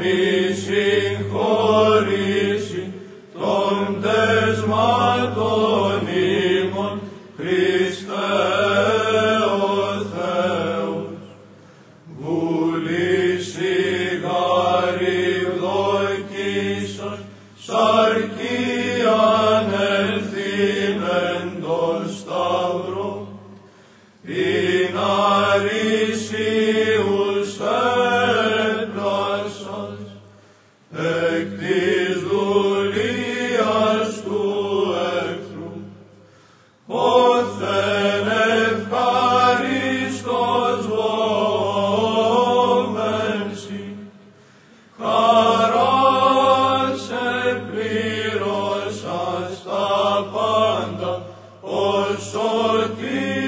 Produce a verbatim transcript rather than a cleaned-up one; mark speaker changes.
Speaker 1: η συγχώρηση των τεσμάτων ημών, Χριστέ ο Θεός. Βουλή σιγάρι ευδοκίσας, σαρκίαν ελθύμεν το σταυρό, ειν αρισίους έπλασας, εκ της δουλείας του εχθρού, όθεν ευχάριστος βόμεν σοι, χαράς επλήρωσας τα πάντα, ως σωτήρ